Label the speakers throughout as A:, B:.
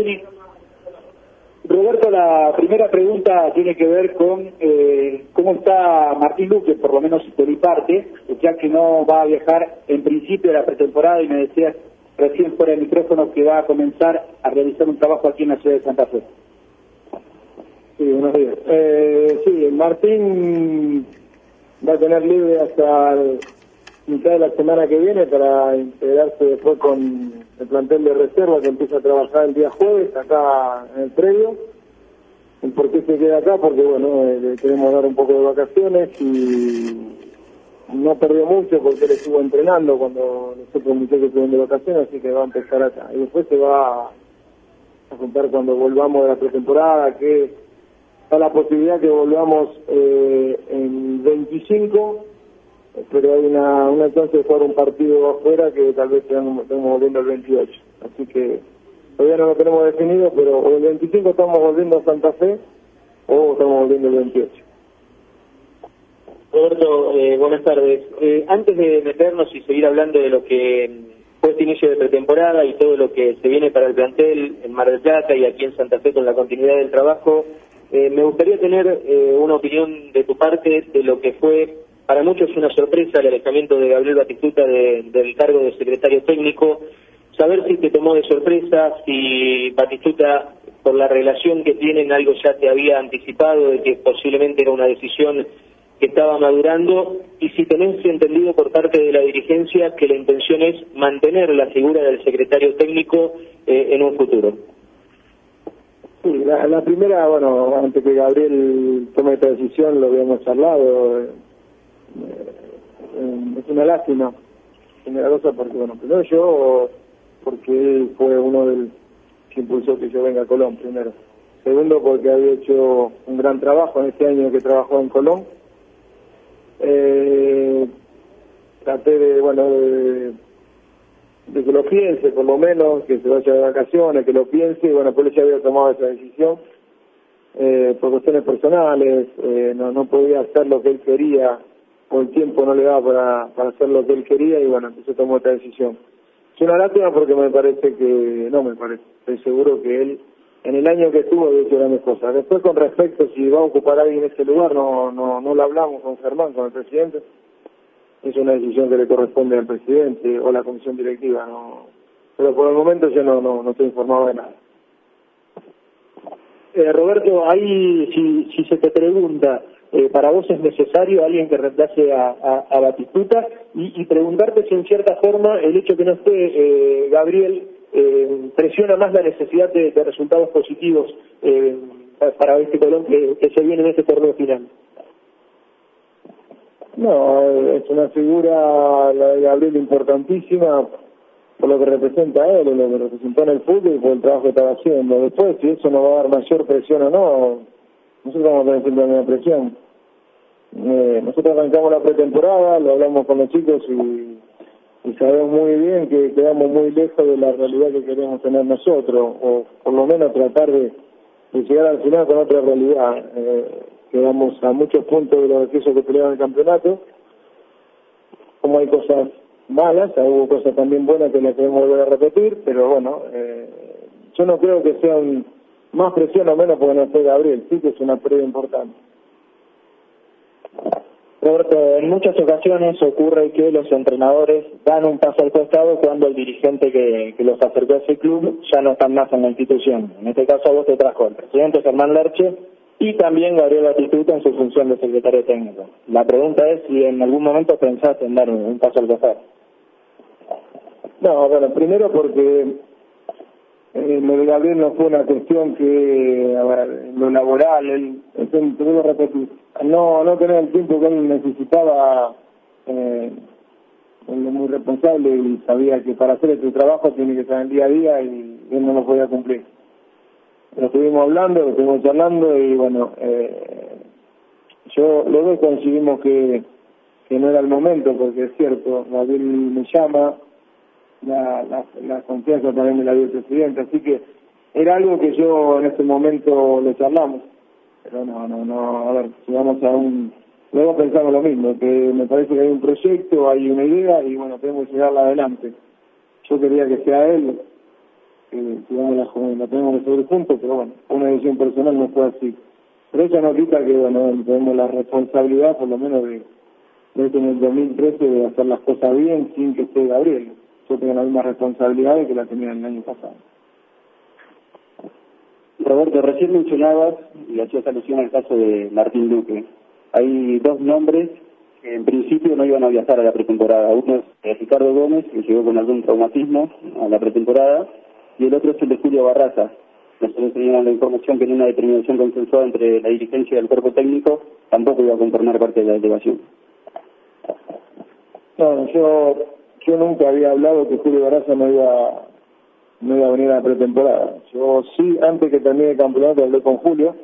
A: Sí. Roberto, la primera pregunta tiene que ver con cómo está Martín Luque, por lo menos de mi parte, ya que no va a viajar en principio de la pretemporada y me decías recién fuera del micrófono que va a comenzar a realizar un trabajo aquí en la ciudad de Santa Fe.
B: Sí, buenos días. Sí, Martín va a tener libre hasta mitad de la semana que viene para integrarse después con el plantel de reserva que empieza a trabajar el día jueves acá en el predio. ¿Y por qué se queda acá? Porque bueno, le queremos dar un poco de vacaciones y no perdió mucho porque él estuvo entrenando cuando los otros muchachos estuvieron de vacaciones, así que va a empezar acá. Y después se va a juntar cuando volvamos de la pretemporada, que está la posibilidad que volvamos en 25, pero hay una chance de jugar un partido afuera que tal vez estemos volviendo el 28. Así que todavía no lo tenemos definido, pero o el 25 estamos volviendo a Santa Fe o estamos volviendo el 28.
C: Roberto, buenas tardes. Antes de meternos y seguir hablando de lo que fue este inicio de pretemporada y todo lo que se viene para el plantel en Mar del Plata y aquí en Santa Fe con la continuidad del trabajo, me gustaría tener una opinión de tu parte de lo que fue para muchos una sorpresa el alejamiento de Gabriel Batistuta del cargo de secretario técnico. Saber si te tomó de sorpresa, si Batistuta, por la relación que tienen, algo ya te había anticipado de que posiblemente era una decisión que estaba madurando, y si tenés entendido por parte de la dirigencia que la intención es mantener la figura del secretario técnico en un futuro.
B: Sí, la primera, bueno, antes que Gabriel tome esta decisión, lo habíamos charlado. Es una lástima, generosa, porque, bueno, primero yo, porque él fue uno del que impulsó que yo venga a Colón, primero. Segundo, porque había hecho un gran trabajo en este año que trabajó en Colón. Traté de que lo piense, por lo menos, que se vaya de vacaciones, que lo piense, y bueno, pues él ya había tomado esa decisión. Por cuestiones personales, no podía hacer lo que él quería, o el tiempo no le daba para hacer lo que él quería, y bueno, entonces tomó esta decisión. Es una lástima porque estoy seguro que él, en el año que estuvo, había hecho grandes cosas. Después, con respecto si va a ocupar a alguien en ese lugar, no lo hablamos con Germán, con el presidente. Es una decisión que le corresponde al presidente o la comisión directiva, no. Pero por el momento yo no estoy informado de nada.
A: Roberto, ahí si se te pregunta, ¿para vos es necesario alguien que reemplace a Batistuta? Y preguntarte si en cierta forma el hecho que no esté Gabriel presiona más la necesidad de resultados positivos para este Colón que se viene en este torneo final.
B: No, es una figura, la de Gabriel, importantísima por lo que representa a él, lo que representó en el fútbol y por el trabajo que estaba haciendo. Después, si eso nos va a dar mayor presión o no, nosotros vamos a tener siempre la misma presión. Nosotros arrancamos la pretemporada, lo hablamos con los chicos y sabemos muy bien que quedamos muy lejos de la realidad que queremos tener nosotros, o por lo menos tratar de llegar al final con otra realidad. Quedamos a muchos puntos de los equipos que peleaban el campeonato. Como hay cosas malas, hubo cosas también buenas que las queremos volver a repetir, pero bueno, yo no creo que sea más presión o menos porque no esté Gabriel, sí que es una prueba importante.
A: Roberto, en muchas ocasiones ocurre que los entrenadores dan un paso al costado cuando el dirigente que los acercó a ese club ya no están más en la institución. En este caso a vos te trajo el presidente Germán Lerche y también Gabriel Batistuta en su función de secretario técnico. La pregunta es si en algún momento pensaste en dar un paso al costado.
B: No, bueno, primero porque lo de Gabriel no fue una cuestión que, a ver, lo laboral, te debo repetir, no tener el tiempo que él necesitaba, él es muy responsable y sabía que para hacer este trabajo tiene que estar en el día a día y él no lo podía cumplir. Lo estuvimos hablando, lo estuvimos charlando y bueno, los dos coincidimos que no era el momento, porque es cierto, Gabriel me llama, la confianza también de la vicepresidenta, así que era algo que yo en ese momento lo charlamos, pero no, a ver, si vamos luego pensamos lo mismo, que me parece que hay un proyecto, hay una idea y bueno, tenemos que llevarla adelante. Yo quería que sea él, digamos, la tenemos que subir juntos, pero bueno, una decisión personal no fue así. Pero eso no quita que, bueno, tenemos la responsabilidad, por lo menos, de en el 2013, de hacer las cosas bien sin que esté Gabriel. Yo tengo la misma responsabilidad de que la tenía el año pasado.
D: Roberto, recién mencionabas y hacías alusión al caso de Martín Luque. Hay dos nombres que en principio no iban a viajar a la pretemporada. Uno es Ricardo Gómez, que llegó con algún traumatismo a la pretemporada, y el otro es el de Julio Barraza. Nosotros teníamos la información que en una determinación consensuada entre la dirigencia y el cuerpo técnico tampoco iba a conformar parte de la delegación.
B: No, yo nunca había hablado que Julio Barraza no iba a venir a la pretemporada. Yo sí, antes que termine el campeonato, hablé con Julio,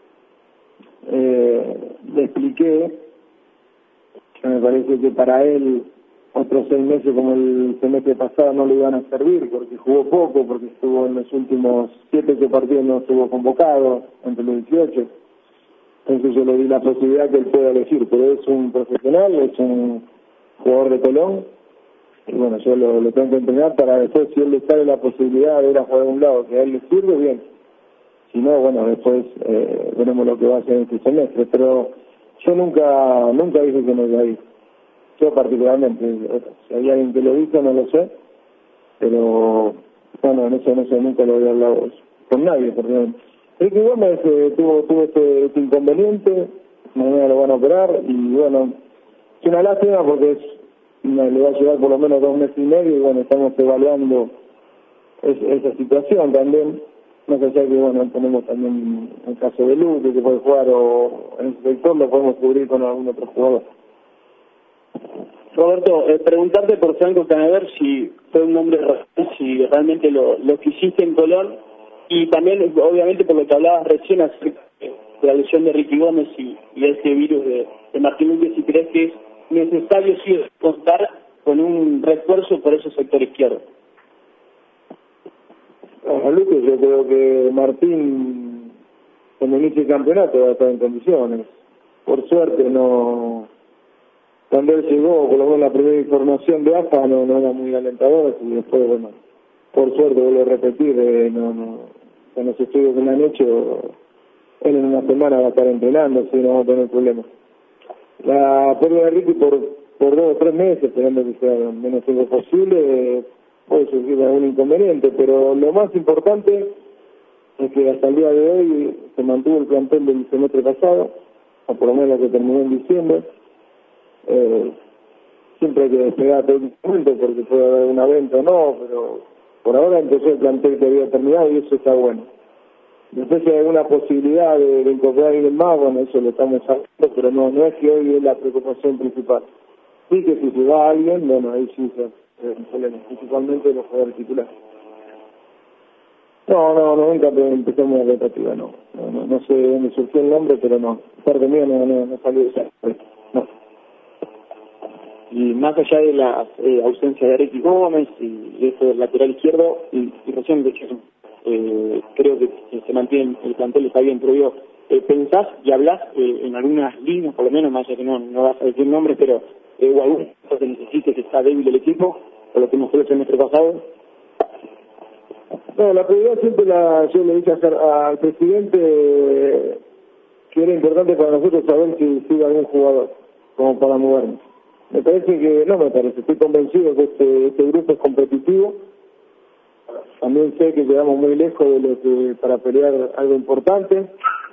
B: le expliqué que me parece que para él otros 6 meses como el semestre pasado no le iban a servir, porque jugó poco, porque estuvo en los últimos 7 partidos, no estuvo convocado entre los 18. Entonces yo le di la posibilidad que él pueda elegir, pero es un profesional, es un jugador de Colón, y bueno, yo lo tengo que entrenar para después, si él le sale la posibilidad de ir a jugar a un lado que a él le sirve, bien. Si no, bueno, después veremos lo que va a hacer en este semestre, pero yo nunca dije que no iba a ir. Yo particularmente, si hay alguien que lo dice, no lo sé, pero bueno, en eso no sé, nunca lo había hablado con nadie, porque Ricky Gómez tuvo este inconveniente, mañana lo van a operar, y bueno, es una lástima porque le va a llevar por lo menos 2 meses y medio, y bueno, estamos evaluando esa situación también, más allá que bueno, tenemos también el caso de Luque que puede jugar, o en el sector lo podemos cubrir con algún otro jugador.
D: Roberto, preguntarte por Franco Canaver si fue un nombre real, si realmente lo que hiciste en Colón, y también obviamente por lo que hablabas recién acerca de la lesión de Ricky Gómez y este virus de Martín Luque, si crees que es necesario sí contar con un refuerzo por ese sector izquierdo.
B: A Luque, yo creo que Martín, cuando inicie el campeonato, va a estar en condiciones. Por suerte no. Cuando él llegó, por lo menos la primera información de AFA no era muy alentadora, y después, bueno, por suerte, vuelvo a repetir, con los estudios que me han hecho, él en una semana va a estar entrenando, así no vamos a tener problemas. La pérdida de Ricky por 2 o 3 meses, esperando que sea lo menos tiempo posible, puede surgir algún inconveniente, pero lo más importante es que hasta el día de hoy se mantuvo el plantel del semestre pasado, o por lo menos lo que terminó en diciembre. Siempre hay que despegar técnicamente porque puede haber una venta o no, pero por ahora empezó el plantel que había terminado y eso está bueno. Después si hay alguna posibilidad de incorporar a alguien más, bueno, eso lo estamos haciendo, pero no es que hoy es la preocupación principal. Sí que si se va alguien, bueno, ahí sí se problema, principalmente los jugadores titulares. No, nunca empezamos la rotativa, no sé de dónde surgió el nombre, pero no, parte mío no salió de esa. No.
D: Y más allá de la ausencia de Ricky Gómez y eso del lateral izquierdo, y recién de hecho creo que se mantiene el plantel, está bien, pero yo, ¿pensás y hablás en algunas líneas, por lo menos, más allá que no vas a decir nombres, pero o algún que necesite que está débil el equipo, o lo que nos fue el semestre pasado?
B: No, la prioridad siempre yo le dije al presidente que era importante para nosotros saber si sigue algún jugador, como para movernos. Estoy convencido que este grupo es competitivo. También sé que quedamos muy lejos de lo que para pelear algo importante.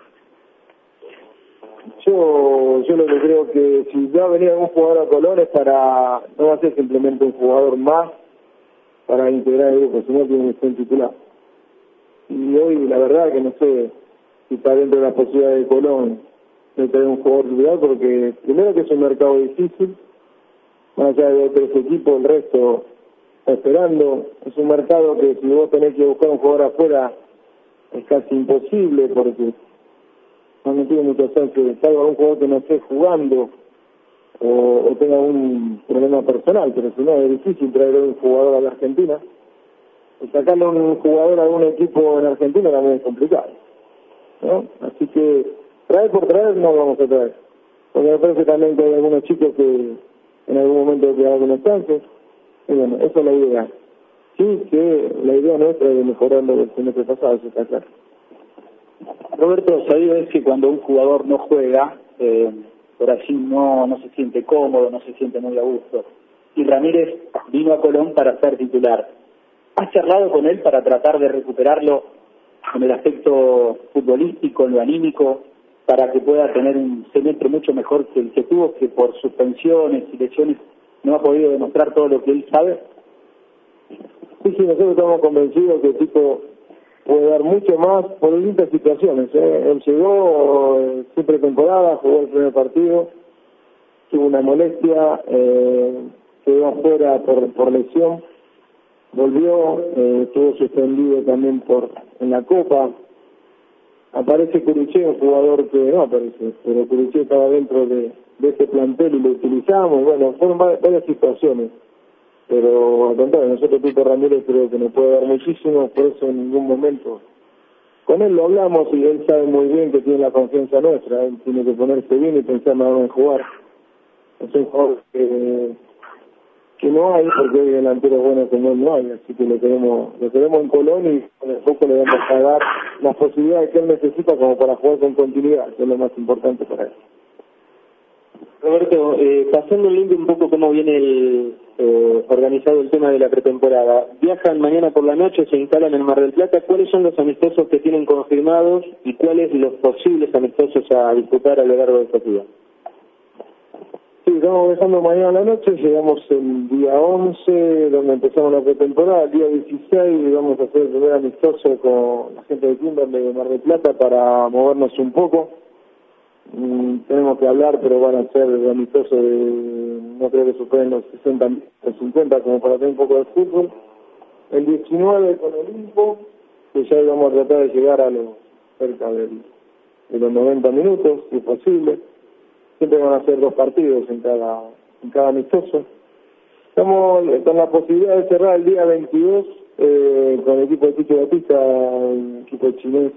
B: Yo lo que creo que si va a venir algún jugador a Colón es no va a ser simplemente un jugador más para integrar el grupo, sino que es un titular. Y hoy la verdad que no sé si está dentro de la posibilidad de Colón de tener un jugador titular, porque primero que es un mercado difícil, más allá de otros equipos, el resto está esperando. Es un mercado que si vos tenés que buscar un jugador afuera es casi imposible, porque no tiene mucha chance de estar algún jugador que no esté jugando o tenga un problema personal, pero si no es difícil traer un jugador a la Argentina. Y sacarle un jugador a algún equipo en Argentina también es complicado, ¿no? Así que traer por traer no vamos a traer, porque me parece también que hay algunos chicos que en algún momento quedan algunos chances, y bueno, esa es la idea. Sí, que la idea nuestra es de mejorar lo del semestre pasado, eso está claro.
E: Roberto, sabido es que cuando un jugador no juega, por allí no se siente cómodo, no se siente muy a gusto. Y Ramírez vino a Colón para ser titular. ¿Has charlado con él para tratar de recuperarlo en el aspecto futbolístico, en lo anímico, para que pueda tener un semestre mucho mejor que el que tuvo, que por suspensiones y lesiones no ha podido demostrar todo lo que él sabe?
B: Sí, nosotros estamos convencidos que el tipo puede dar mucho más por distintas situaciones. Él llegó siempre temporada, jugó el primer partido, tuvo una molestia, quedó afuera por lesión, volvió, estuvo suspendido también en la Copa. Aparece Curuché, un jugador que no aparece, pero Curuché estaba dentro de ese plantel y lo utilizamos. Bueno, fueron varias situaciones. Pero al contrario, nosotros Tito Ramírez creo que nos puede dar muchísimo, por eso en ningún momento. Con él lo hablamos y él sabe muy bien que tiene la confianza nuestra, él tiene que ponerse bien y pensar nada más en jugar. Es un jugador que no hay, porque hay delanteros buenos como él no hay, así que lo queremos en Colón y con el foco le vamos a dar las posibilidades que él necesita como para jugar con continuidad, que es lo más importante para él.
C: Roberto, pasando el link un poco cómo viene organizado el tema de la pretemporada. Viajan mañana por la noche, se instalan en Mar del Plata. ¿Cuáles son los amistosos que tienen confirmados y cuáles los posibles amistosos a disputar a lo largo de estos días?
B: Sí, estamos viajando mañana a la noche, llegamos el día 11, donde empezamos la pretemporada, el día 16 vamos a hacer el primer amistoso con la gente de Kimberley de Mar del Plata para movernos un poco. Tenemos que hablar, pero van a ser amistosos no creo que superen los 60, los 50, como para tener un poco de fútbol. El 19 con Olimpo, que ya íbamos a tratar de llegar a cerca de los 90 minutos, si es posible. Siempre van a ser 2 partidos en cada amistoso. Estamos con la posibilidad de cerrar el día 22 con el equipo de Chicho Batista, el equipo chinés,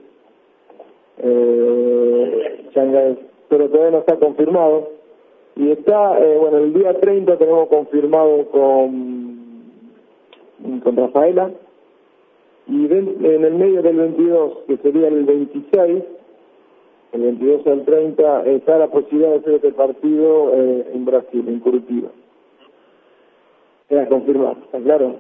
B: Shanghái, pero todavía no está confirmado. Y está, el día 30 tenemos confirmado con Rafaela, y en el medio del 22, que sería el 26, el 22 al 30, está la posibilidad de hacer este partido en Brasil, en Curitiba. Era confirmado, ¿está claro?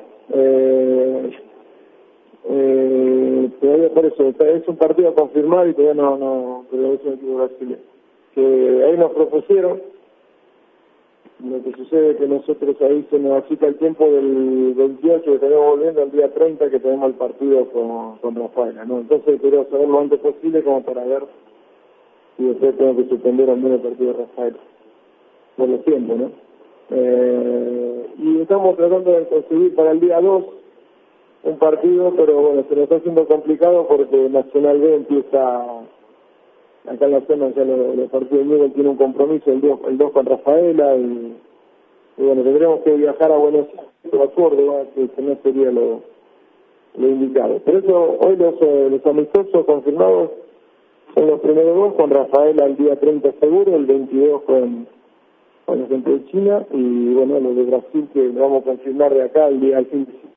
B: Todavía por eso, es un partido a confirmar y todavía no, pero es un equipo brasileño. Que ahí nos propusieron, lo que sucede es que nosotros ahí se nos agita el tiempo del 28 que tenemos volviendo al día 30 que tenemos el partido con Rafaela, ¿no? Entonces quiero saber lo antes posible como para ver si después tengo que suspender al menos el partido de Rafaela por los tiempos, ¿no? Y estamos tratando de conseguir para el día 2 un partido, pero bueno, se nos está haciendo complicado porque Nacional B empieza acá en la zona, ya los partidos de tiene un compromiso el 2 con Rafaela y bueno, tendremos que viajar a Buenos Aires o a Córdoba, que no sería lo indicado. Por eso hoy los amistosos confirmados son los primeros 2 con Rafaela el día 30 seguro, el 22 con la gente de China y bueno, los de Brasil que lo vamos a confirmar de acá el día 15.